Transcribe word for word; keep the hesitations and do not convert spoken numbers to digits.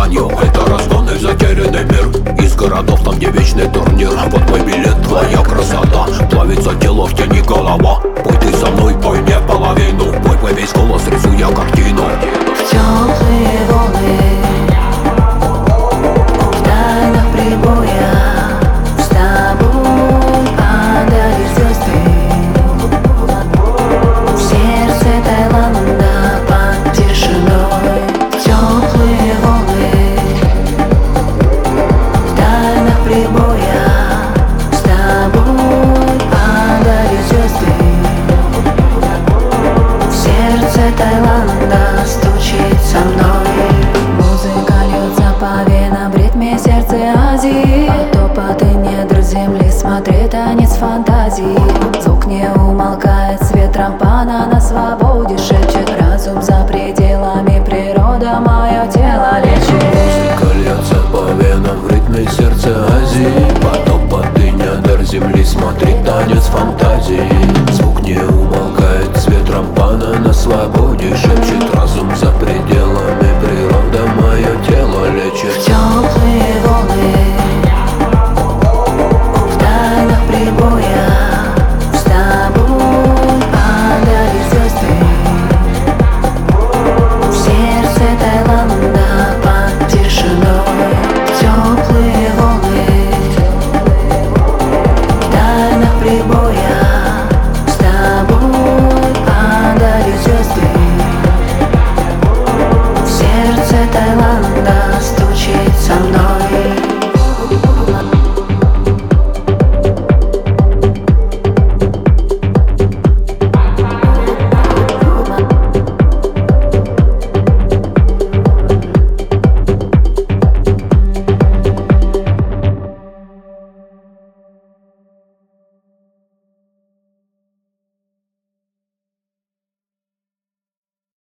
тканью. Это разгон и затерянный мир. Из городов там, где вечный турнир. Вот мой билет, твоя красота. Плавится тело, в тени голова. Пой ты со мной, пой не в половину. Пой, пой весь голос, рисуя картину. В теплые волны, в тайнах прибоя, с тобой падали звезды. В сердце Таиланда под тишиной. В теплые волны, в тайнах прибоя, с тобой падали звезды. В сердце Таиланда стучит со мной. Музыка льется по венам в ритме сердца Азии. Топоты недр земли, смотри танец фантазии. Звук не умолкает, свет рампана на свободе шепчет. Разум за пределами, природа мое тело лечит. Музыка льется по венам в ритме сердца Азии. Потопоты недр земли, смотри танец фантазии.